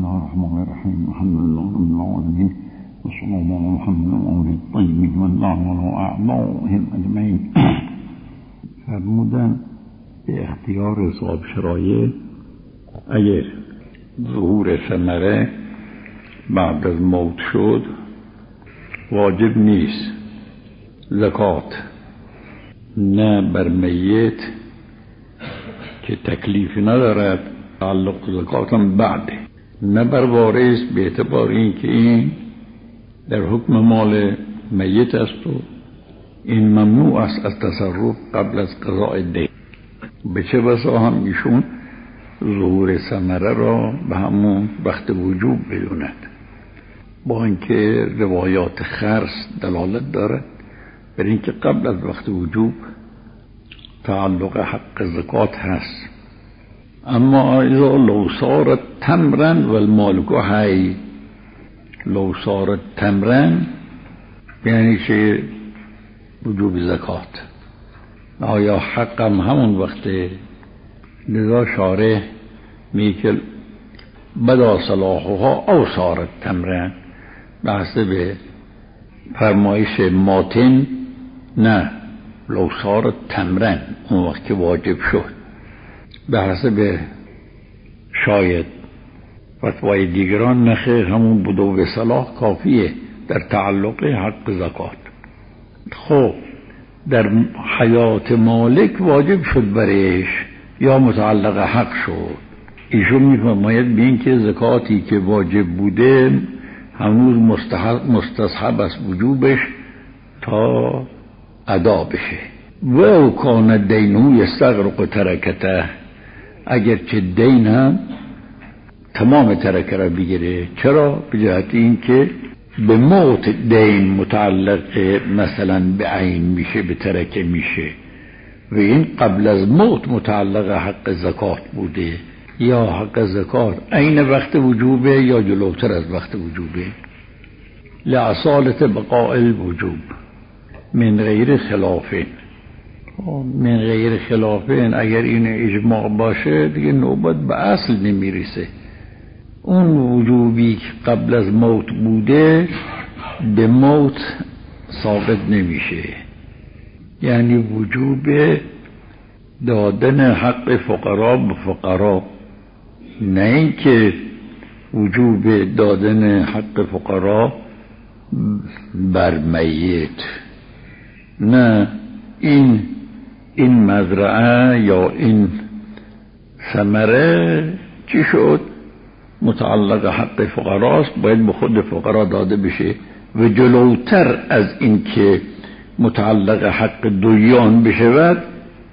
الله الرحمن الرحیم. الحمد لله رب العالمین و صلی الله علی محمد و آله الطیبین و الله و اعضائهم اجمعین. فرمودن به اختیار صاحب شرایط اگر ظهور ثمره بعد از موت شد واجب نیست زکات، نه بر میت که تکلیفی ندارد، تعلق زکات هم بعده، نه بر وارث به اعتبار این که این در حکم مال میت است و این ممنوع است از تصرف قبل از قضاء دین. به چه بسا هم ایشون ظهور ثمره را به همون وقت وجوب بدوند، با اینکه روایات خرس دلالت دارد بر اینکه قبل از وقت وجوب تعلق حق زکات هست. اما اذا لو صارت تمرا والمالک حی، لو صارت تمرا یعنی چه؟ وجوب زکات. آیا حقم همون وقت؟ لذا شارح میگه بدا صلاحها او صارت تمرا، به حسب فرمایش ماتن نه، لو صارت تمرا اون وقت که واجب شد. به حسب شاید فتوای دیگران نخیر، همون بدو به صلاح کافیه در تعلق حق زکات. خب در حیات مالک واجب شد برش یا متعلق حق شد؟ ایشون میفرماید به این که زکاتی که واجب بوده هنوز مستصحب است وجوبش تا ادا بشه. و کان دینو یستغرق ترکته، اگرچه دین هم تمام ترکه را بگیره. چرا؟ به جهت این که به موت دین متعلق مثلا به عین میشه، به ترکه میشه، و این قبل از موت متعلق حق زکات بوده، یا حق زکات عین وقت وجوبه یا جلوتر از وقت وجوبه. لعصالت بقاء الوجوب من غیر خلافین، من غیر خلافین اگر این اجماع باشه دیگه نوبت به اصل نمیرسه. اون وجوبی که قبل از موت بوده به موت ثابت نمیشه، یعنی وجوب دادن حق فقرا به فقرا، نه اینکه وجوب دادن حق فقرا بر میت. نه، این مزرعه یا این ثمره چی شد؟ متعلق حق فقراست، باید به خود فقرا داده بشه، و جلوتر از این که متعلق حق دویان بشود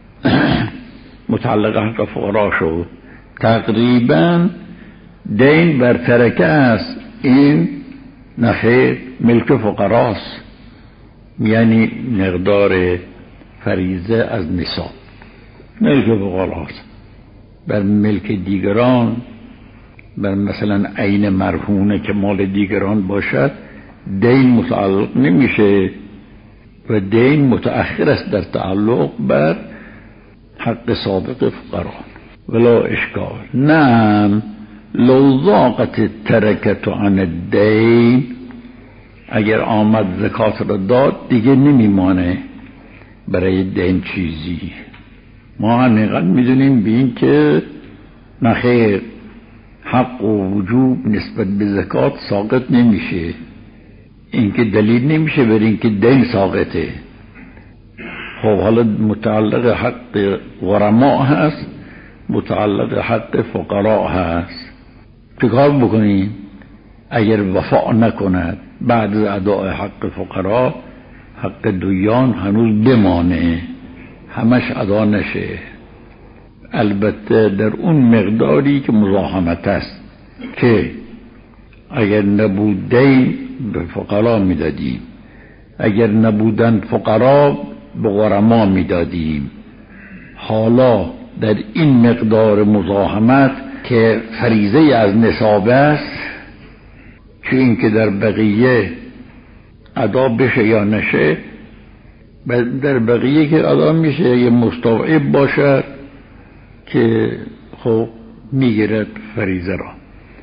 متعلق حق فقرا شد. تقریبا دین بر ترکه است، این نخیر ملک فقراست، یعنی مقدار فریضه از نصاب ملک فقراست. بر ملک دیگران، بر مثلا عین مرهونه که مال دیگران باشد دین متعلق نمیشه و دین متأخر است در تعلق بر حق سابق فقرا. ولا اشکال. نعم لو ضاقت الترکت عن الدین، اگر آمد زکات را داد دیگه نمیمانه برای دین چیزی. ما حقیقت میدونیم به این که نخیر، حق و وجوب نسبت به زکات ساقط نمیشه. این که دلیل نمیشه بر این که دین ساقطه. خب حالا متعلق حق غرما هست، متعلق حق فقرا هست. چه کار بکنیم؟ اگر وفا نکند بعد از اداء حق فقرا، حق دویان هنوز بمانه، همش ادا نشه، البته در اون مقداری که مزاحمت است، که اگر نبود دین به فقرا میدادیم، اگر نبودن فقرا به غرما میدادیم. حالا در این مقدار مزاحمت که فریضه از نصاب است، چه این که در بقیه ادا بشه یا نشه، در بقیه که ادا میشه یه مستوعب باشد که خب میگیرد فریضه را.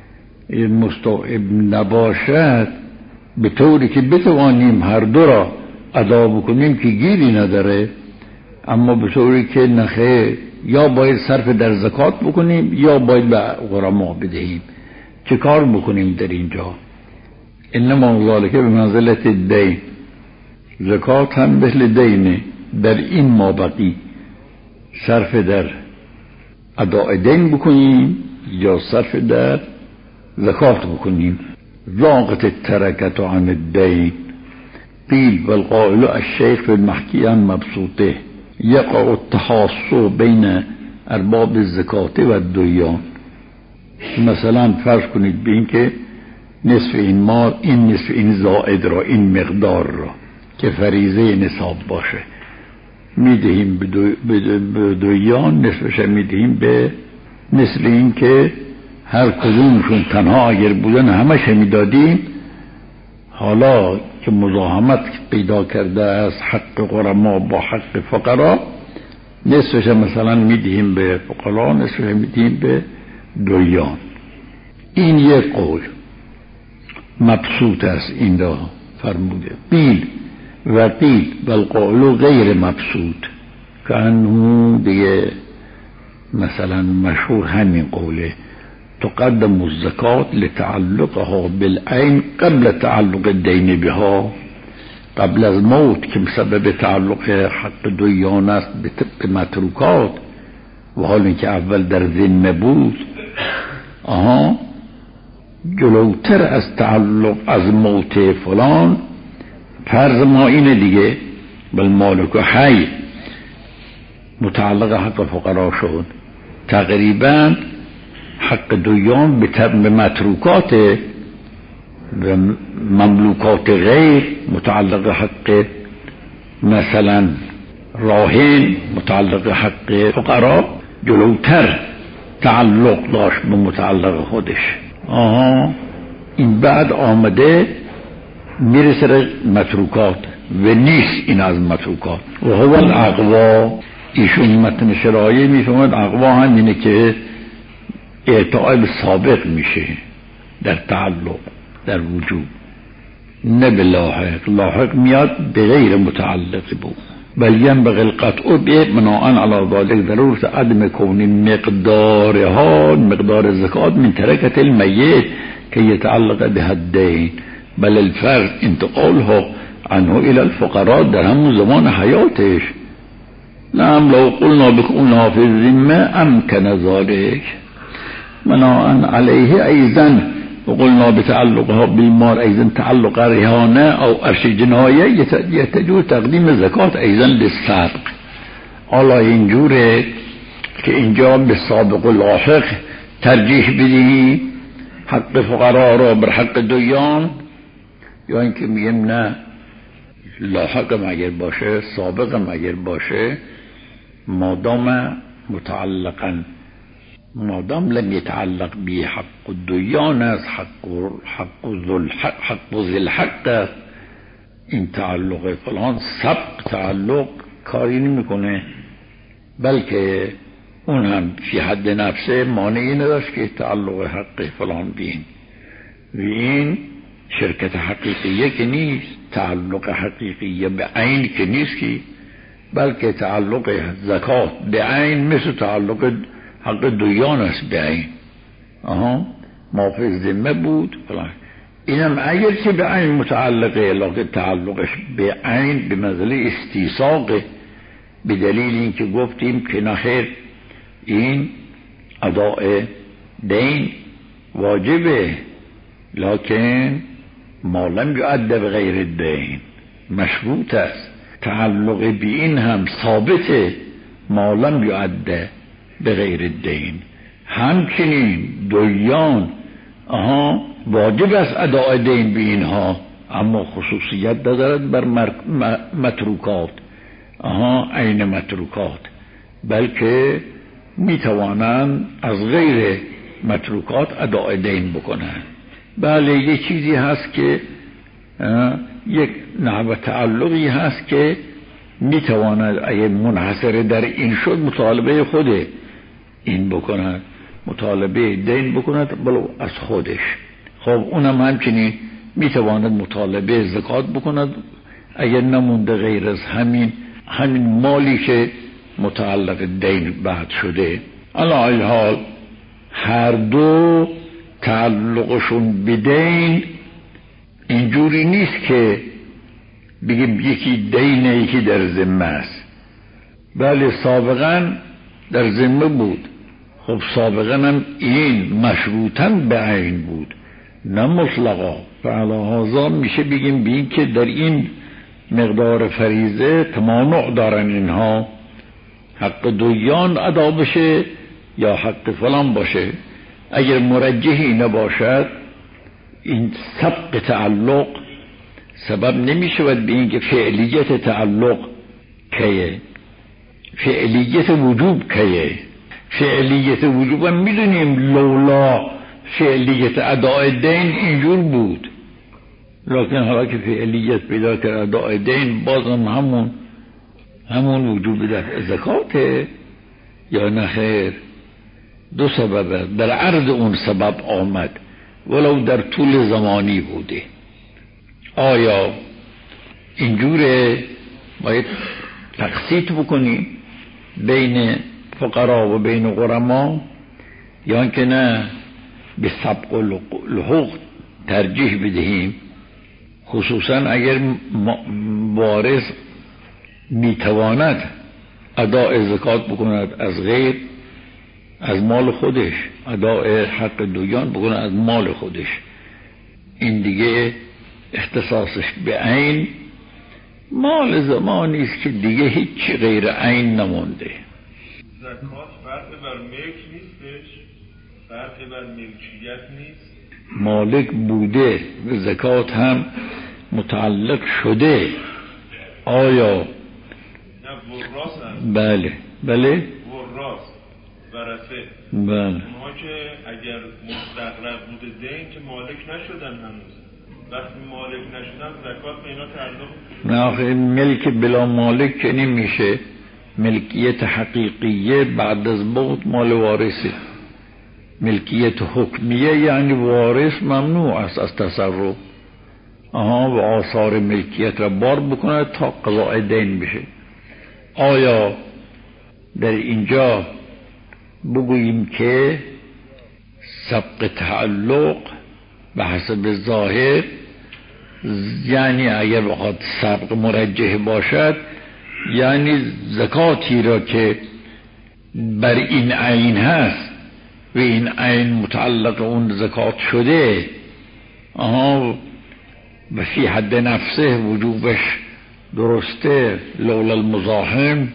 مستوعب نباشد به طوری که بتوانیم هر دو را ادا بکنیم که گیری نداره، اما به طوری که نخیر یا باید صرف در زکات بکنیم یا باید به غرما بدهیم. چه کار بکنیم در اینجا؟ انما ذالک به منزلت دین، زکات هم مثل دینه. در این مابقی صرف در اداء دین بکنیم یا صرف در زکات بکنیم. ضاقت الترکت عن الدین قیل والقائل الشیخ فی المحکی عن مبسوطه یقع التحاص بین ارباب الزکات و الدیان. مثلا فرض کنید به این که نصف این مال، این نصف این زائد را، این مقدار را که فریضه نصاب باشه میدهیم به دیان، نصفش میدهیم به، مثل این که هر کدومشون تنها اگر بودن همش میدادیم، حالا که مزاحمت پیدا کرده از حق غرما با حق فقرا، نصفش مثلا میدهیم به فقرا، نصفش میدهیم به دیان. این یک قول مبسوط است، این را فرموده. قیل و قیل والقول غیر مبسوط، که انو دیگه مثلا مشهور همین قوله تقدم الزکات لتعلقها بالعین قبل تعلق الدین بها، قبل از موت که بسبب تعلق حق دیان است به متروکات، و حال اینکه اول در ذمه بود جلوتر از تعلق از موت فلان. فرض ما اینه دیگه، بل مالک حی متعلق حق فقرا شد، تقریبا حق دیان به متروکات و مملوکات غیر متعلق حق مثلا راهن متعلق حق فقرا جلوتر تعلق داشت به متعلق خودش. این بعد آمده میرسه متروکات و نیست این از متروکات. و هو الاقوا، ایشون متن شرایع میفهمد اقوا هم اینه که اعطاء به سابق میشه در تعلق در وجود، نه به لاحق. لاحق میاد به غیر متعلق بود. بل ینبغی القطع به بناء علی ذلک ضرورت عدم کون مقدارها، مقدار زکات من ترکت المیت که یتعلق به الدین، بل الفرض انتقالها عنه الى الفقراء در همون زمان حیاتش. نعم لو قلنا بكونها في الذمه امکن ذلك بناء علیه ایضا، وقلنا بتعلقها بالمال ایضا تعلق رهانه او ارش جنایه یتجوز تقدیم زکات ایضا للسابق. حالا اینجوره که اینجا به سابق و لاحق ترجیح بدی حق فقرا را بر حق دیان، یا اینکه میگیم نه لاحق اگر باشه سابق اگر باشه مادام متعلقا، مادام لم يتعلق به حق الديان است، حق ذی الحق، این تعلق فلان سبق تعلق کاری نمیکنه، بلکه اون هم فی حد نفسه مانعی نداشت که تعلق حق فلان بین. و این شرکت حقیقیه که نیست، تعلق حقیقیه به عین که نیست که، بلکه تعلق زکات به عین مثل تعلق حق دیان است به عین. ما فی ذمه بود فلان، اینم اگر که به عین متعلقه، لکه تعلقش به عین به منزله استیثاق، به دلیل اینکه گفتیم که نخیر این اداء دین واجبه، لکن ما لم یعد به غیر الدین مشروط است. تعلق به این هم ثابته، ما لم یعد به غیر الدین. همچنین دیان واجب است اداء دین به اینها، اما خصوصیت ندارد بر متروکات، عین متروکات، بلکه میتوانند از غیر متروکات اداء دین بکنند. بله یک چیزی هست که یک نحو تعلقی هست که میتواند اگه منحصر در این شد مطالبه خود این بکنند، مطالبه دین بکند بلو از خودش. خب اونم همچنین میتواند مطالبه زکات بکند اگر نمونده غیر از همین مالی که متعلق دین بعد شده. علی ای حال هر دو تعلقشون به دین اینجوری نیست که بگیم یکی دینه یکی در ذمه است. بله سابقا در ذمه بود. خب سابقا هم این مشروطاً به عین بود نه مطلقا. فعلی هذا میشه بگیم بین که در این مقدار فریضه تمانع دارن اینها، حق دویان ادا بشه یا حق فلان باشه. اگر مرجحی نباشد این سبق تعلق سبب نمیشود به این که فعلیت تعلق کیه، فعلیت وجوب کیه. فعلیت وجوب هم میدونیم لولا فعلیت اداء دین اینجور بود، لکن حالا که فعلیت پیدا کرد اداء دین بازم همون وجوب دفع زکاته یا نه خیر. دو سبب در عرض اون سبب آمد ولو در طول زمانی بوده. آیا اینجوره باید تقسیط بکنیم بین فقرا و بین غرما، یا که نه به سبق و لحوق ترجیح بدهیم، خصوصا اگر وارث میتواند اداء زکات بکند از غیر از مال خودش، اداء حق دویان بکند از مال خودش، این دیگه اختصاصش به عین مال زمانی است که دیگه هیچی غیر عین نمونده. زکات فرق بر ملک نیستش، فرق بر ملکیت نیست. مالک بوده به زکات هم متعلق شده. آیا نه وراث هست؟ بله وراث ورثه. بله اونها که اگر مستقرق بوده دین که مالک نشدن هنوز، وقتی مالک نشدن زکات به اینا تعلق نه آخه ملک بلا مالک که نمیشه. ملکیت حقیقیه بعد از موت مال وارثه. ملکیت حکمیه یعنی وارث ممنوع است از تصرف و آثار ملکیت را بار بکنه تا قضاء دین بشه. آیا در اینجا بگوییم که سبق تعلق به حسب ظاهر، یعنی اگر بخواد سبق مرجح باشد یعنی زکاتی را که بر این عین هست و این عین متعلق اون زکات شده و فی حد نفسه وجوبش درسته لولا المزاحم،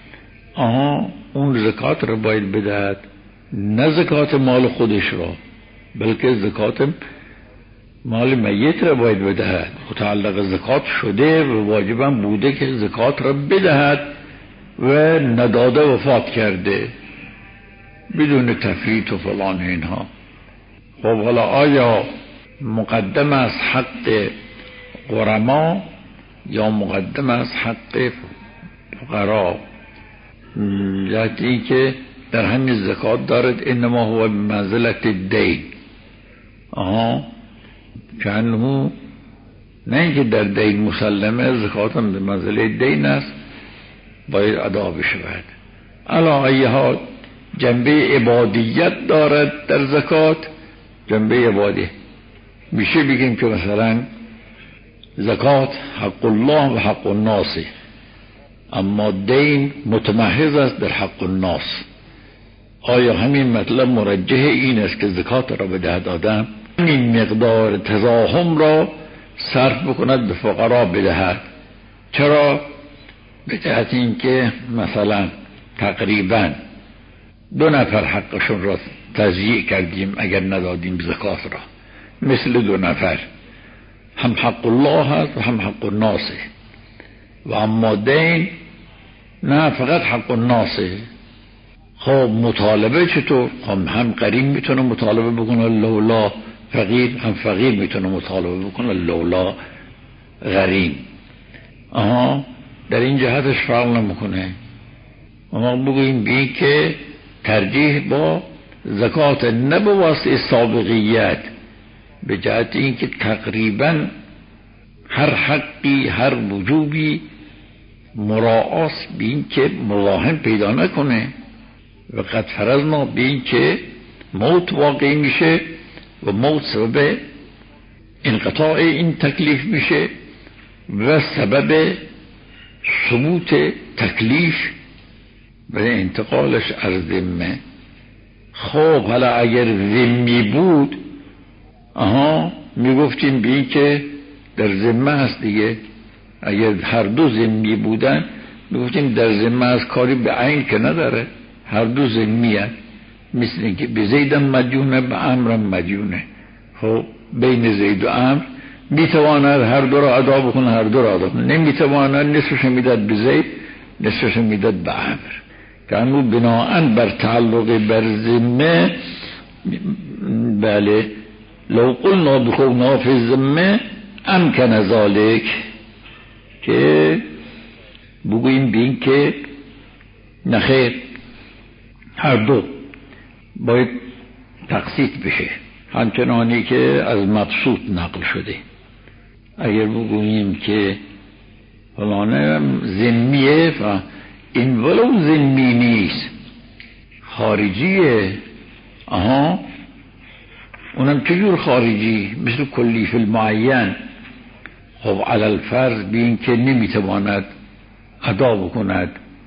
اون زکات را باید بدهد، نه زکات مال خودش را بلکه زکات مال میت را باید بدهد. متعلق زکات شده و واجبم بوده که زکات را بدهد و نداده وفات کرده بدون تفریط و فلان اینها. خب حالا آیا مقدم از حق غرما یا مقدم از حق فقرا؟ یعنی که در همین زکات دارد انما هو بمنزلت دین، چنه نه اینکه در دین مسلمه، زکات هم به منزله دین است باید ادا بشود. علی ای حال جنبه عبادیت دارد در زکات، جنبه عبادی میشه بگیم که مثلا زکات حق الله و حق الناس، اما دین متمحض است در حق الناس. آیا همین مطلب مرجح این است که زکات را بدهد آدم این مقدار تزاحم را صرف بکند به فقرا بدهد؟ چرا؟ به جهت این که مثلا تقریبا 2 نفر حقشون را تضییع کردیم اگر ندادیم زکات را، مثل 2 نفر هم حق الله هست و هم حق الناس. و اما دین نه فقط حق الناس. خب مطالبه چطور؟ هم قریم میتونه مطالبه بکنه لولا فقیر، هم فقیر میتونه مطالبه بکنه لولا غریم. در این جهتش فرق نمیکنه. اما بگوییم بین که ترجیح با زکات نه به واسطه سابقیت، به جهت اینکه تقریبا هر حقی هر وجوبی مراعاست به این که مزاحم پیدا نکنه و قد فرضنا به این که موت واقع میشه و موت سبب انقطاع این تکلیف میشه و سبب ثبوت تکلیف و انتقالش از ذمه. خب حالا اگر ذمی بود میگفتیم به این که در ذمه هست دیگه. اگر هر دو ذمی بودن میگفتیم در ذمه از کاری به عین که نداره، هر دو ذمی هست. مثل اینکه به زیدم مدیونه به عمرم مدیونه. خب بین زید و عمر میتواند هر دو را ادا بکنه، هر دو را ادا کنه. نمیتواند نصفش میداد به زید، نصفش میداد به عمر. کانو بناءً بر تعلق بر ذمه، بله لو قلنا بخونا فی الذمه امکن ذالک، که بگوییم بین که نخیر هر دو باید تقسیط بشه همچنانی که از مبسوط نقل شده. اگر بگوییم که فلانه ذمیه، این ولو ذمی نیست خارجیه، اونم چجور خارجی؟ مثل کلی فی المعین. خب علی الفرض بین که نمیتواند ادا بکند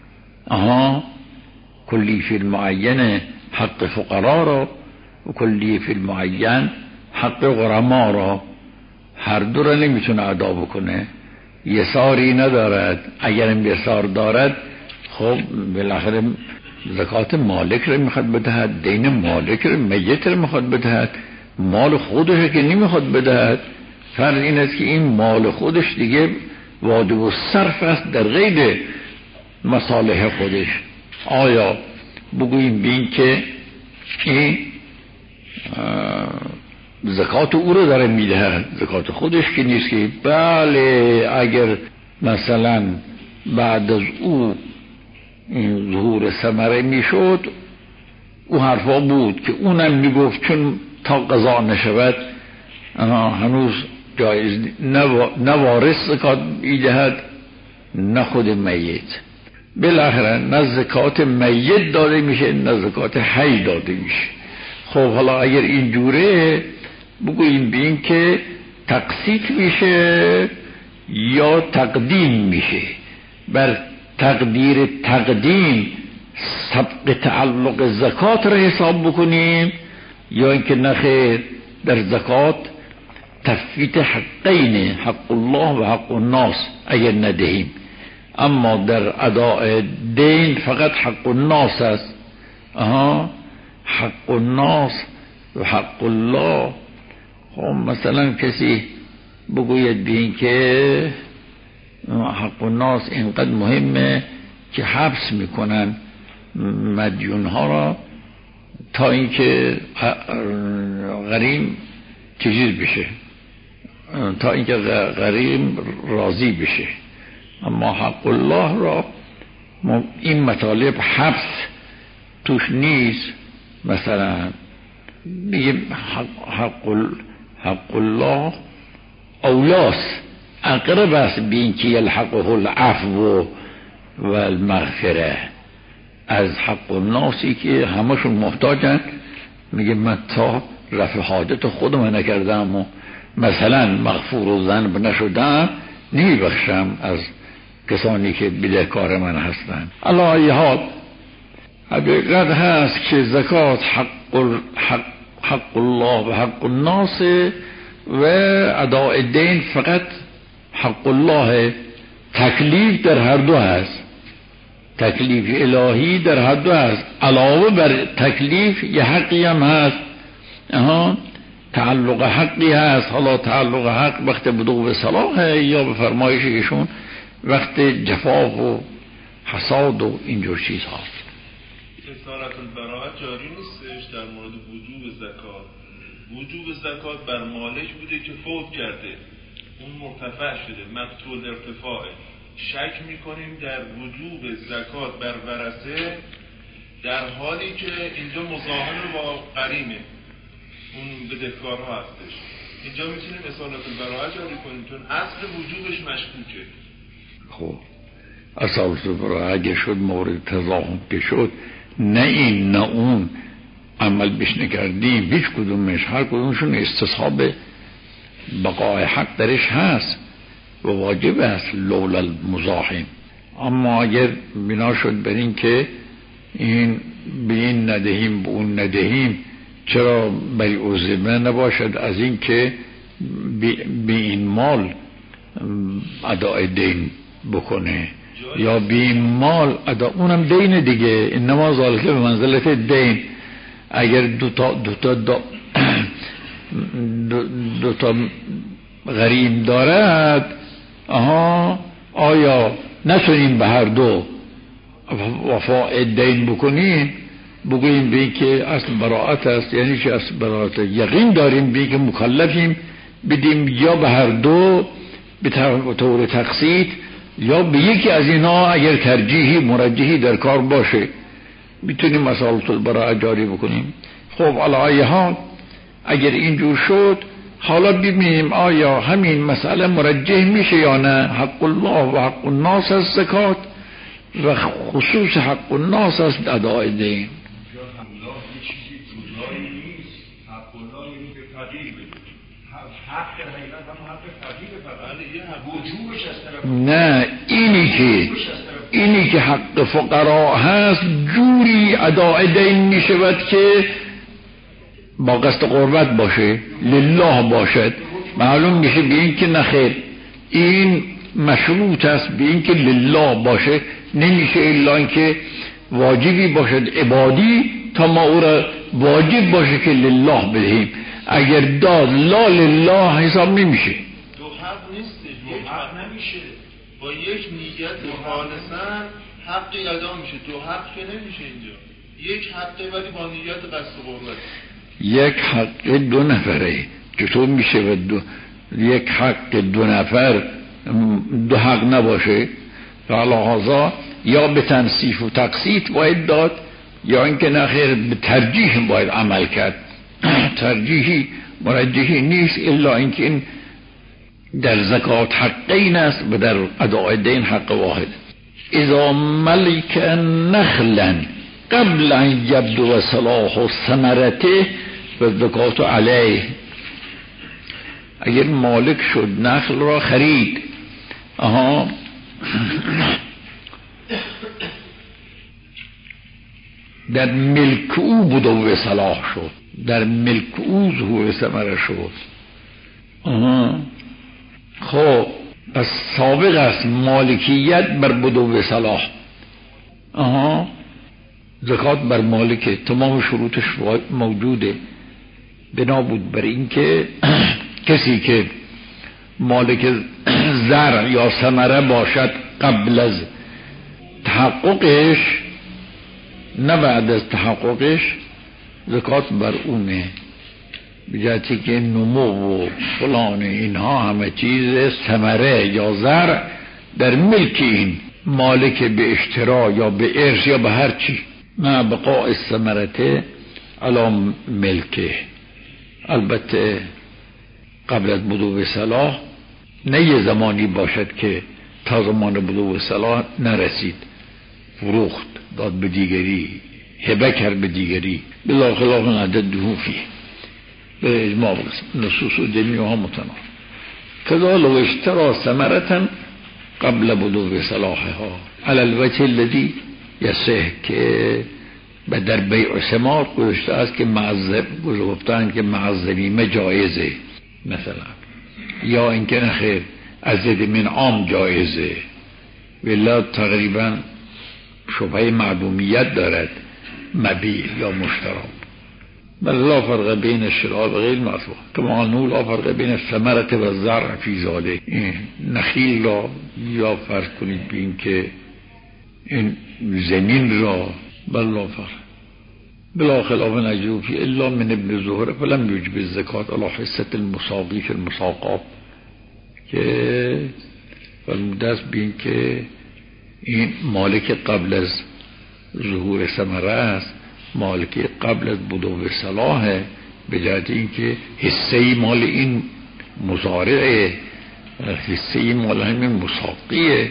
کلی فی المعین حق فقرا را و کلی فی المعین حق غرما را، هر دو را نمیتونه ادا بکنه، یساری ندارد. اگرم یسار دارد خب بالاخره زکات مالک را میخواد بدهد، دین مالک را میت را میخواد بدهد، مال خودش که نمیخواد بدهد. فرض این است که این مال خودش دیگه واجب الصرف است در غیر مصالح خودش. آیا بگوییم بین که این زکات او رو داره میدهد، زکات خودش که نیست که؟ بله اگر مثلا بعد از او این ظهور ثمره میشد، او حرفا بود که اونم میگفت چون تا قضا نشود هنوز جایز نه وارث زکات میدهد نه خود میت. بالاخره نه زکات میت داده میشه نه زکات حی داده میشه. خب حالا اگر اینجوره بگوییم بین که تقسیط میشه یا تقدیم میشه. بر تقدیر تقدیم سبق تعلق زکات را حساب بکنیم یا اینکه نخیر در زکات تفویت حقین، حق الله و حق الناس اگر ندهیم، اما در اداء دین فقط حق الناس است. حق الناس و حق الله. خب مثلا کسی بگوید بین که حق الناس اینقدر مهمه که حبس میکنن مدیون ها را تا اینکه غریم چیز بشه، تا اینکه غریم راضی بشه. اما حق الله را این مطالب حبس توش نیست. مثلا میگیم حق الله اولاست، اقرب است بین که یلحقه العفو و المغفره از حق الناسی که همشون محتاجن. میگه من تا رفع حاجت خودم نکردم و مثلا مغفور و ذنب نشدم نمیبخشم از کسانی که بدهکار من هستن. علی ای حال حقیقت هست که زکات حق الله و حق الناس و اداء دین فقط حق الله. تکلیف در هر دو هست، تکلیف الهی در هر دو هست. علاوه بر تکلیف یه حقی هم هست، تعلق حقی هست. حالا تعلق حق وقت بدو به صلاح یا به فرمایش ایشون وقت جفا و حساد و اینجور چیز هست. اصالت البراءت جاری نیستش در مورد وجوب زکات. وجوب زکات بر مالک بوده که فوت کرده، اون مرتفع شده، مقتول ارتفاعه. شک میکنیم در وجوب زکات بر ورثه در حالی که اینجا مزاحم با غریمه، اون بدهکارها هستش. اینجا میتونیم اصالت البراءه جاری کنیم چون اصل وجوبش مشکوکه. خب اصالت البراءه اگه شد مورد تضاهم که شد، نه این نه اون عمل بش نکردیم، هیچ کدومش، هر کدومشون استصحاب بقای حق درش هست و واجب است لولا المزاحم. اما اگر بنا شد بر این که این به این ندهیم به اون ندهیم، چرا بری عزمه نباشد از این که به این مال اداء دین بکنه یا به این مال ادا، اونم دین دیگه، انما ذالک به منزلت دین. اگر دو تا غریم دارد، آیا نتونیم به هر دو وفاء دین بکنیم؟ بگوییم به این که اصل براءت است، یعنی چه اصل براءت؟ یقین داریم به این که مکلفیم بدیم یا به هر دو به طور تقسیط یا به یکی از اینا، اگر ترجیحی مرجحی در کار باشه میتونیم اصالت البراءه جاری بکنیم. خب علی حال اگر اینجور شد، حالا ببینیم آیا همین مسئله مرجح میشه یا نه. حق الله و حق الناس از زکات و خصوص حق الناس از اداء دین. نه، اینی که حق فقرا هست جوری اداء دین می شود که با قصد قربت باشه، لله باشد. معلوم میشه به این که نخیر این مشروط است به این که لله باشه، نمیشه الا این که واجبی باشد عبادی تا ما او را واجب باشه که لله بدهیم. اگر داد لا لله حساب نمیشه. دو حق نیستش، یک حق نمیشه. با یک نیت خالصا حقی ادا میشه، دو حق که نمیشه اینجا. یک حقه ولی با نیت قصد قربت. یک حق دو نفره چطور میشه و یک حق دو نفر دو حق نباشه؟ فعلا یا به تنصیف و تقسیط باید داد یا اینکه نخیر به ترجیح باید عمل کرد. ترجیحی مرجحی نیست الا اینکه این در زکات حقین است و در اداء دین حق واحد. اذا ملک نخلا قبل ان یبدو صلاح ثمرته و زکات علیه، اگر مالک شد نخل را خرید، در ملک او بود و صلاح شد، در ملک او ظهور ثمره شد. خب پس سابق است مالکیت بر بدو صلاح. زکات بر مالکه، تمام شروطش موجوده. بنا بود بر این که کسی که مالک زرع یا ثمره باشد قبل از تحققش نه بعد از تحققش، زکات بر اونه، بجاتی که نمو و فلان اینها همه چیز ثمره یا زرع در ملک این مالک به اشترا یا به ارث یا به هر چی، ما بقاء الثمرته علی ملکه. البته قبل از بدو صلاح نه یه زمانی باشد که تا زمان بدو صلاح نرسید، فروخت داد به دیگری، هبه کرد به دیگری، بلا خلاف عدد فیه به اجماع نصوص و دنیاها متناقض. کذا لو اشترى ثمرة قبل بدو صلاحها على الوجه الذي یصح، که در بیع ثمار گذاشته است که گفتن که معذبیمه جایزه مثلا، یا اینکه نخیر از زد من عام جایزه، ولی تقریبا شبهه معدومیت دارد مبیع یا مشترا. بل لا فرق بین الشراء و غیر مطبوع، کما انه لا فرق بین الثمرة و الزرع فی ذلک. نخیل را یا فرض کنید بین که این زمین را، بل لا فرق بلا خلاف نجو فی الا من ابن زهره فلم یجب الزکات علی حصة المساقی فی المساقات، که فرموده است بین که این مالک قبل از ظهور ثمره است، مالک قبل از بدو صلاحه، به جهت اینکه حصه مال این مزارعه، حصه مال همین مساقیه.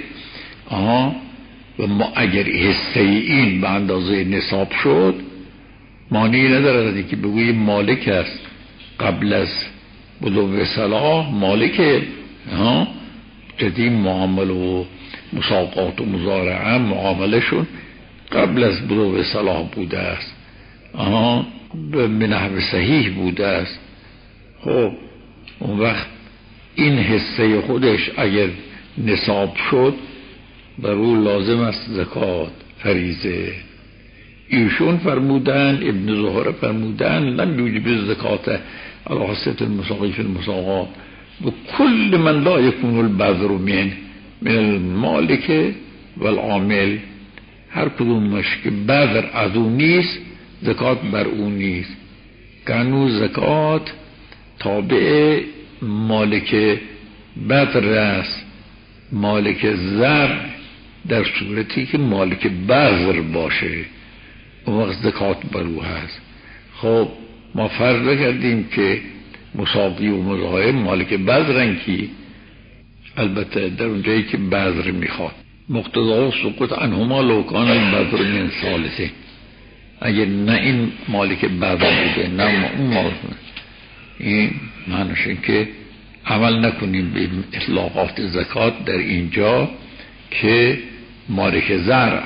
و ما اگر حصه این به اندازه نصاب شد، معنی ندارد که بگویی مالک است قبل از بدو صلاح، مالکه جدید معامله و مساقات و مزارعه معامله شد قبل از بدو صلاح بوده است، به نحو صحیح بوده است. خب اون وقت این حصه خودش اگر نصاب شد، بر او لازم است زکات فریضه. ایشون فرمودن، ابن زهره فرمودن لم یوجب زکات علی حصة المساقی فی المساقات و کل من لا یکون البذر من المالک والعامل، هر کدومش که بذر از اون نیست زکات بر اون نیست. کنو زکات تابع مالک بذر است، مالک زر در صورتی که مالک بذر باشه اون وقت زکات بر او هست. خب ما فرض کردیم که مساقی و مزاحم مالک بذرن، کی البته در اونجایی که بذر میخواد مقتضا سقوط عنهما لو کان البذر من ثالثه، اگر نه این مالک بذر بوده نه اون مالک، این معنیش این که عمل نکنیم به اطلاقات زکات در اینجا که مالک زر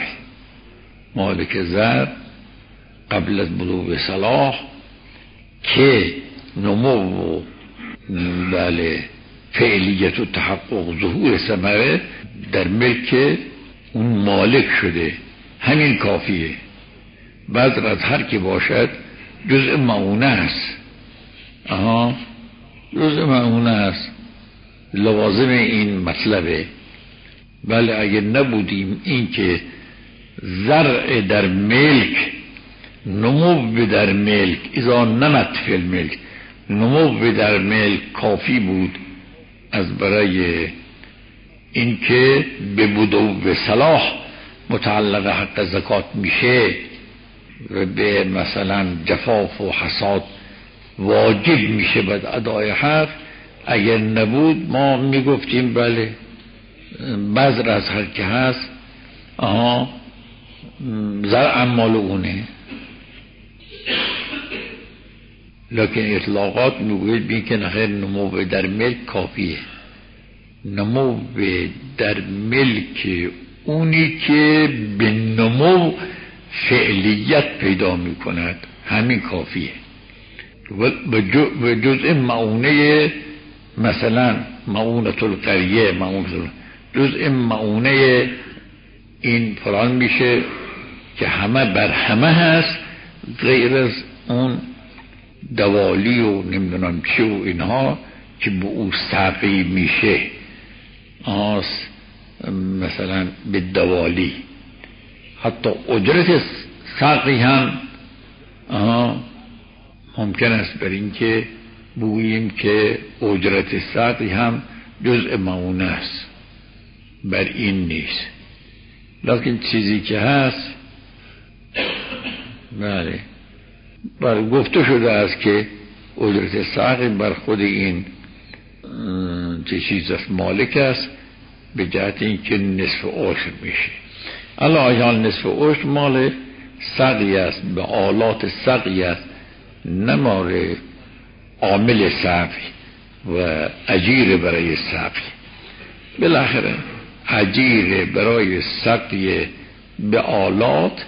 قبل از بلوغ صلاح که نمو و بله فعلیت و تحقق ظهور ثمره در ملک اون مالک شده، همین کافیه. بذر از هر که باشد جزء معونه است، جزء معونه است، لوازم این مطلبه. بله اگر نبودیم این که زرع در ملک، نمو در ملک، اذا نمت فی الملک، نمو در ملک کافی بود از برای این که به بدو صلاح متعلق حق زکات میشه و به مثلا جفاف و حصاد واجب میشه بعد ادای حق. اگر نبود ما میگفتیم بله بذر از هر که هست زرع مال اونه، لکن اطلاقات میگوید بین که نخیر نمو در ملک کافیه. نمو در ملک اونی که به نمو فعلیت پیدا میکند همین کافیه. و جزء معونه مثلا معونت القریه، جزء معونه این فلان میشه که همه بر همه هست، غیر از اون دوالی و نمیدونم چی و اینها که به او ساقی میشه، مثلا به دوالی. حتی اجرت ساقی هم ممکن است بر این که بگوییم که اجرت ساقی هم جزء معونه است، بر این نیست. لیکن چیزی که هست بله گفته شده است که اجرت ساقی بر خود این چه چیز است مالک است، به جهت این که نصف عشر میشه. الان نصف عشر مال سقی است، به آلات سقی است، نه مال عامل سقی و اجیر برای سقی. بالاخره اجیر برای سقی به آلات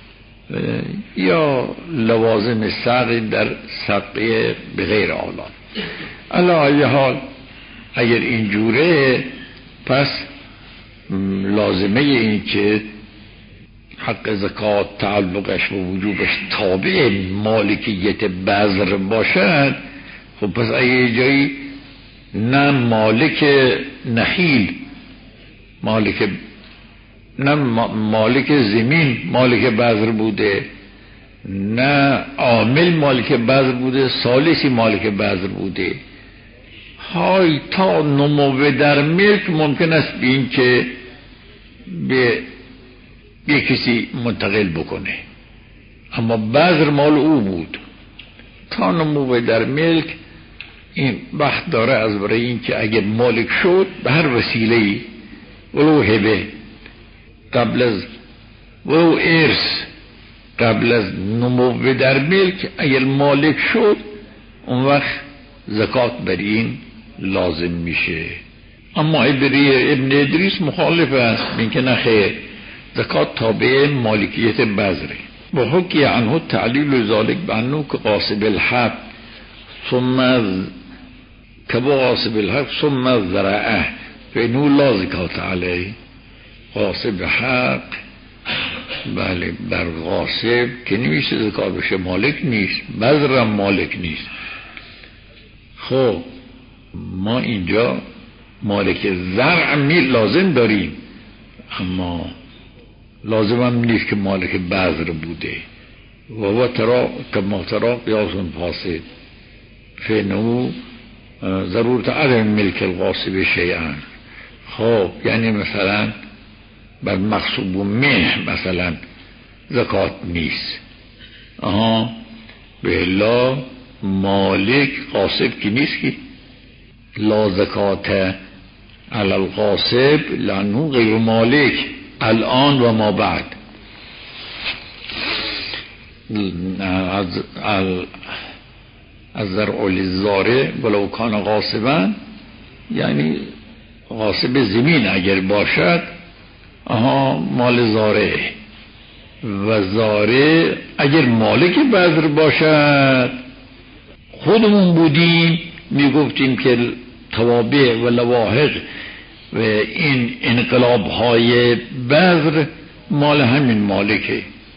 یا لوازم سقی در سقی به غیر آلات. علی حال اگر اینجوره پس لازمه این که حق زکات تعلقش و وجوبش تابع مالکیت بذر باشد. خب پس اگه جایی نه مالک نخیل، نه مالک زمین مالک بذر بوده، نه عامل مالک بذر بوده، ثالثی مالک بذر بوده، های تا نمو در ملک ممکن است بین که به یک کسی منتقل بکنه، اما بذر مال او بود. تا نمو در ملک این وقت داره از برای این که اگر مالک شد به هر وسیله‌ای، ولو هبه قبل از ولو ارث قبل از نمو در ملک، اگر مالک شد اون وقت زکات بر این لازم میشه. اما ابن ادریس مخالف است، اینکه نخیر، زکات تابع مالکیت بذره. و حکی عنه تعلیل ذالک بانه که غاصب الحق ثم الزرعه فانه لا زکات علیه. غاصب حق، بله، بر غاصب که نمیشه زکات بشه، مالک نیست، بذرم مالک نیست. خب ما اینجا مالک زرع لازم داریم، اما لازم هم نیست که مالک بذر بوده. و کما ترا قیاس فاسد فینو ضرورت عدم ملک الغاصب شیئا. خب یعنی مثلا بر مغصوب و مه مثلا زکات نیست، به لا مالک غاصب کی نیست، که لا زکات علی الغاصب لانه غیر مالک الان و ما بعد. از زرع للزارع ولو کان غاصبا، یعنی غاصب زمین اگر باشد مال زارع، و زارع اگر مالک بذر باشد. خودمون بودیم میگفتیم که توابع و لواحق و این انقلاب های بذر مال همین مالکه.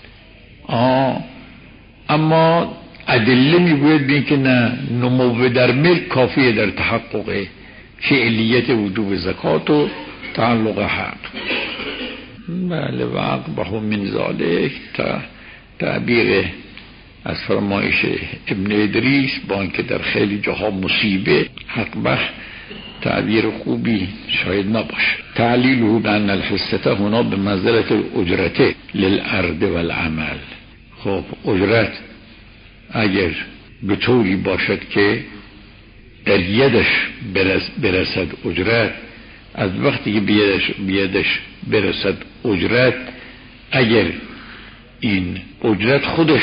اما ادله میگوید بین که نه، نمو در ملک کافیه در تحقق فعلیت وجوب زکات و تعلق حق. بله، و عقبه من ذالک تعبیر از فرمایش ابن ادریس، با اینکه در خیلی جاها مصیبه، عقبه تعبیر خوبی شاید نباشه. تعلیله بان الحصه هنا به منزلت الاجرته للارض والعمل. خب اجرت اگر به طوری باشد که در یدش برسد اجرت، از وقتی که بیدش برسد اجرت، اگر این اجرت خودش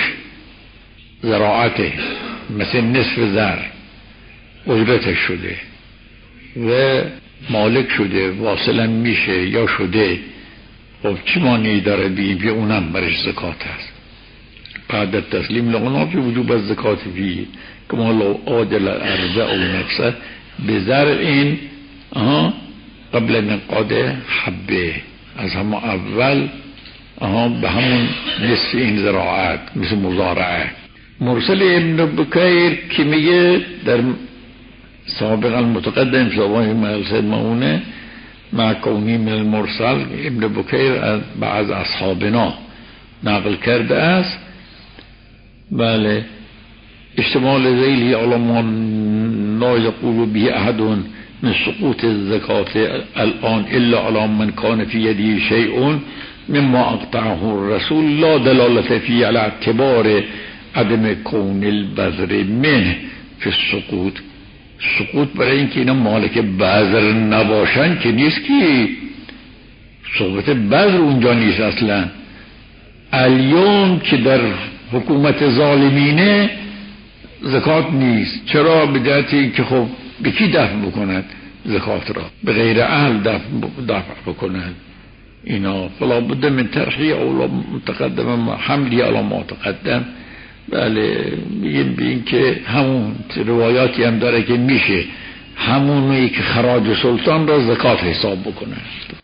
زراعته، مثل نصف زر اجرتش شده و مالک شده، واصلا میشه یا شده، خب چی مانعی داره بی اونم برش زکات هست. بعد تسلیم لغنا فی وجوب الزکات فی کما لو عادل الارض او نفسه بزرع این قبل نقاد حبه، از همه اول به همون نصف این زراعت، مثل مزارعه. مرسل ابن بکیر که میگه در سابقا متقدم شباهی محل مونه مع کونی من المرسل، ابن بکیر بعض اصحابنا نقل کرده است. بله، اشتمال ذیلی علمان لا یقول به احد من سقوط الزکات الان الا على من کان فی یدی شیء مما اقطعه الرسول لا دلالت فی على اعتبار عدم کون البذر منه فی السقوط. سقوط برای اینکه اینا مالک بذر نباشن که نیست، که صحبت بذر اونجا نیست اصلا. الیوم که در حکومت ظالمینه زکات نیست. چرا؟ به جهت اینکه خب به کی دفع بکنند زکات را؟ به غیر اهل دفع بکنند. اینا فلا بد من طرحی اولا متقدم حملی علی ما تقدم. بله، میگیم به این که همون روایاتی هم داره که میشه همونی که خراج سلطان را زکات حساب بکنه.